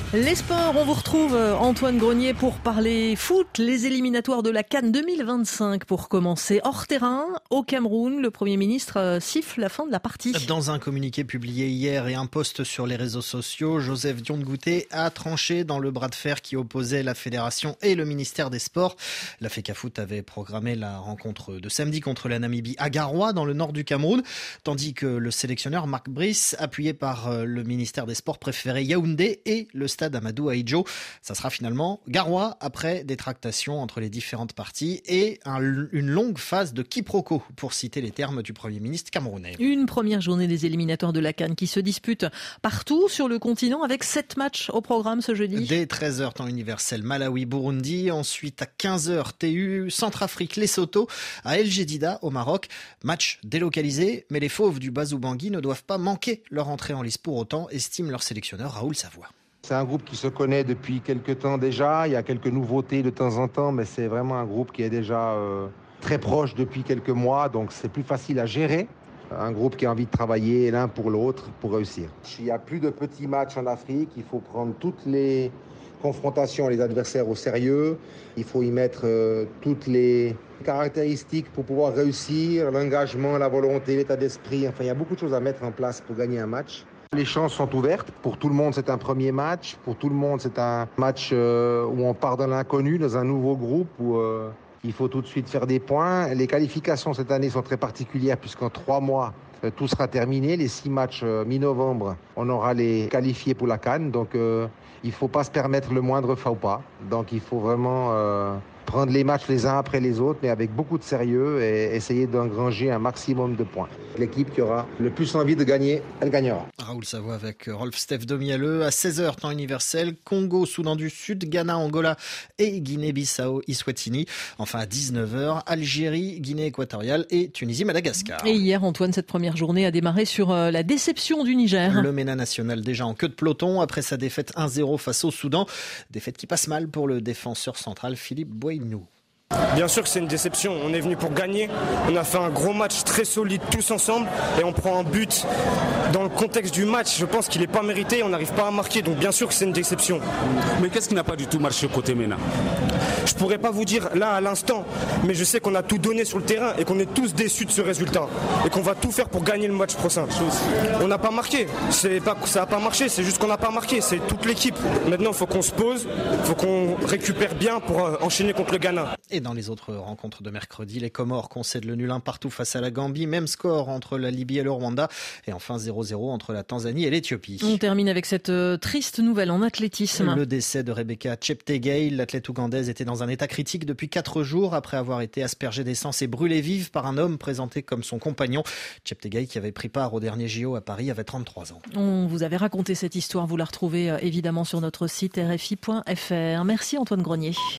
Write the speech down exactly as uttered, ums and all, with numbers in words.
Les sports, on vous retrouve Antoine Grenier pour parler foot, les éliminatoires de la CAN deux mille vingt-cinq pour commencer. Hors terrain, au Cameroun, le Premier ministre siffle la fin de la partie. Dans un communiqué publié hier et un post sur les réseaux sociaux, Joseph Dion-Ngouté a tranché dans le bras de fer qui opposait la fédération et le ministère des Sports. La FECAFOOT avait programmé la rencontre de samedi contre la Namibie à Garoua, dans le nord du Cameroun, tandis que le sélectionneur Marc Brice, appuyé par le ministère des Sports, préférait Yaoundé et le stade Amadou Ahidjo. Ça sera finalement Garoua après des tractations entre les différentes parties et un, une longue phase de quiproquo, pour citer les termes du Premier ministre camerounais. Une première journée des éliminatoires de la CAN qui se dispute partout sur le continent avec sept matchs au programme ce jeudi. Dès treize heures temps universel, Malawi-Burundi. Ensuite à quinze heures T U, Centrafrique-Lesotho, à El Jadida au Maroc. Match délocalisé, mais les fauves du Bazou Bangui ne doivent pas manquer leur entrée en lice pour autant, estime leur sélectionneur Raoul Savoie. C'est un groupe qui se connaît depuis quelques temps déjà. Il y a quelques nouveautés de temps en temps, mais c'est vraiment un groupe qui est déjà euh, très proche depuis quelques mois, donc c'est plus facile à gérer. Un groupe qui a envie de travailler l'un pour l'autre pour réussir. Il n'y a plus de petits matchs en Afrique, il faut prendre toutes les confrontations, les adversaires au sérieux. Il faut y mettre euh, toutes les caractéristiques pour pouvoir réussir, l'engagement, la volonté, l'état d'esprit. Enfin, il y a beaucoup de choses à mettre en place pour gagner un match. Les chances sont ouvertes. Pour tout le monde, c'est un premier match. Pour tout le monde, c'est un match euh, où on part dans l'inconnu, dans un nouveau groupe, où euh, il faut tout de suite faire des points. Les qualifications cette année sont très particulières, puisqu'en trois mois, euh, tout sera terminé. Les six matchs euh, mi-novembre, on aura les qualifiés pour la CAN. Donc, euh, il ne faut pas se permettre le moindre faux pas. Donc, il faut vraiment euh, prendre les matchs les uns après les autres, mais avec beaucoup de sérieux et essayer d'engranger un maximum de points. L'équipe qui aura le plus envie de gagner, elle gagnera. Raoul Savoie avec Rolf Steph Domialeux. À seize heures temps universel, Congo, Soudan du Sud, Ghana, Angola et Guinée-Bissau, Eswatini. Enfin à dix-neuf heures, Algérie, Guinée équatoriale et Tunisie, Madagascar. Et hier, Antoine, cette première journée a démarré sur la déception du Niger. Le MENA national déjà en queue de peloton après sa défaite un zéro face au Soudan. Défaite qui passe mal pour le défenseur central Philippe Boignou. Bien sûr que c'est une déception, on est venu pour gagner, on a fait un gros match très solide tous ensemble et on prend un but dans le contexte du match, je pense qu'il n'est pas mérité, on n'arrive pas à marquer, donc bien sûr que c'est une déception. Mais qu'est-ce qui n'a pas du tout marché côté MENA ? Je pourrais pas vous dire là à l'instant, mais je sais qu'on a tout donné sur le terrain et qu'on est tous déçus de ce résultat et qu'on va tout faire pour gagner le match prochain. On n'a pas marqué, c'est pas, ça n'a pas marché, c'est juste qu'on n'a pas marqué, c'est toute l'équipe. Maintenant il faut qu'on se pose, il faut qu'on récupère bien pour enchaîner contre le Ghana. Et dans les autres rencontres de mercredi, les Comores concèdent le nul un partout face à la Gambie. Même score entre la Libye et le Rwanda. Et enfin zéro zéro entre la Tanzanie et l'Éthiopie. On termine avec cette triste nouvelle en athlétisme. Le décès de Rebecca Cheptegei. L'athlète ougandaise était dans un état critique depuis quatre jours après avoir été aspergée d'essence et brûlée vive par un homme présenté comme son compagnon. Cheptegei, qui avait pris part au dernier J O à Paris, avait trente-trois ans. On vous avait raconté cette histoire. Vous la retrouvez évidemment sur notre site R F I point F R. Merci Antoine Grenier.